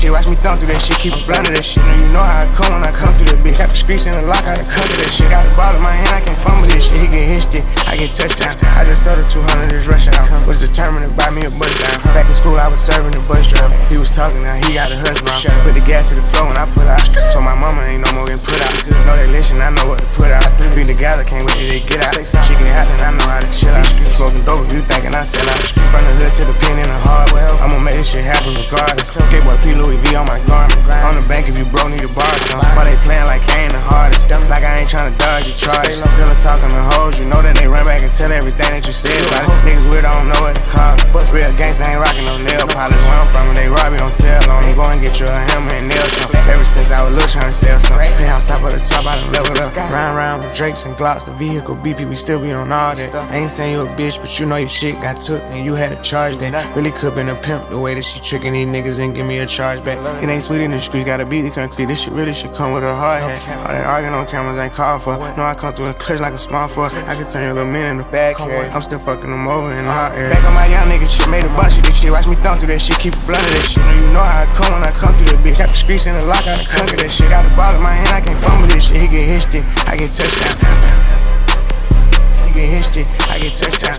shit, watch me thumb through that shit, keep it blunt of that shit. You know how I come when I come through that bitch. Got the streets in the lock, I done come to that shit. Got the ball in my hand, I can't fumble this shit. He get his stick, I get touchdown. I just sold the 200 this rush out. Was determined to buy me a bus down. Back in school, I was serving the bus driver. He was talking, now he got a hush mouth. Put the gas to the floor when I put out. Told my mama ain't no more getting put out. Know they listen, I know what to put out. Be together, can't wait till they get out. She get hot, and I know how to chill out. Smoking dope if you thinking I sell out. From the hood to the pen in the hardware. I'ma make this shit happen regardless. Skateboard P. Louis V on my garments. On the bank if you broke, need to borrow some. Why they playing like I ain't the hardest? Like I ain't tryna dodge your charges. Still talking to hoes, you know that they run back and tell everything that you said about it. Niggas weird, I don't know what to call it. Real gangsta ain't rockin' no nail polish. Where I'm from, when they rob you, don't tell on them. Go and get you a hammer and nail some. Ever since I was little tryna sell some. Penthouse top of the top, I done leveled up. Round with Drakes and Glocks, the vehicle BP, we still be on all that. I ain't saying you a bitch, but you know your shit got took and you had to charge that. Really could've been a pimp the way that she tricking these niggas and give me a charge back. It ain't sweet in the street, gotta beat the concrete. This shit really should come with a hard hat. All that arguing on cameras ain't called for. Know I come through a clutch like a small fork. I can turn your little man in the back here. I'm still fucking them over in the hot air. Back on my young nigga shit, made a bunch of this shit. Watch me thumb through that shit, keep it blunt of that shit. You know how I come when I come through that bitch. Got the streets in the lock, I done come to that shit. Got the ball in my hand, I can't fumble this shit. He get his stick, I get touchdown. He get his stick, I get touchdown.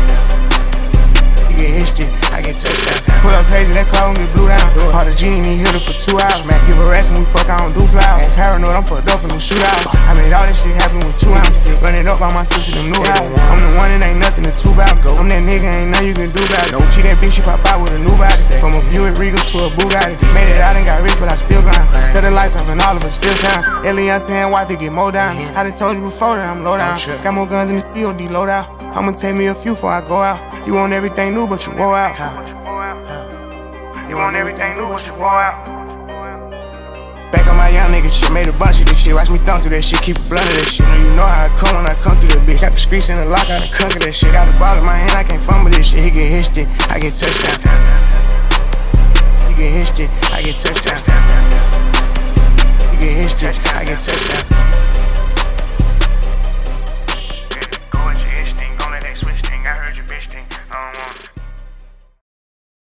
He get his stick, I get touchdown. Pull up crazy, that car gon' get blew down. Hard the genie, need hit her for 2 hours. Smack, give a rest when we fuck, I don't do flowers. Ass paranoid, I'm fucked up from them shootouts. I made all this shit happen with 2 ounces. Run it up by my sister, them new house. I'm the one that ain't nothing to two about. I'm that nigga, ain't nothing you can do about it. She that bitch, she pop out with a new body. From a Buick Regal to a Bugatti. Made it out and got rich, but I still grind. Cut the lights off and all of us still shine. Eliantte and wife, it get more down. I done told you before that I'm low down. Got more guns in the COD loadout. I'ma take me a few before I go out. You want everything new, but you wore out. You want everything new, but you wore out. Back on my young nigga shit, made a bunch of this shit. Watch me thumb through that shit, keep it blunt of that shit. You know how I come when I come through that bitch. Got the streets in the lock, I done come to that shit. Got the ball in my hand, I can't fumble this shit. He get his stick, I get touchdown. He get his stick, I get touchdown. He get his stick, I get touchdown.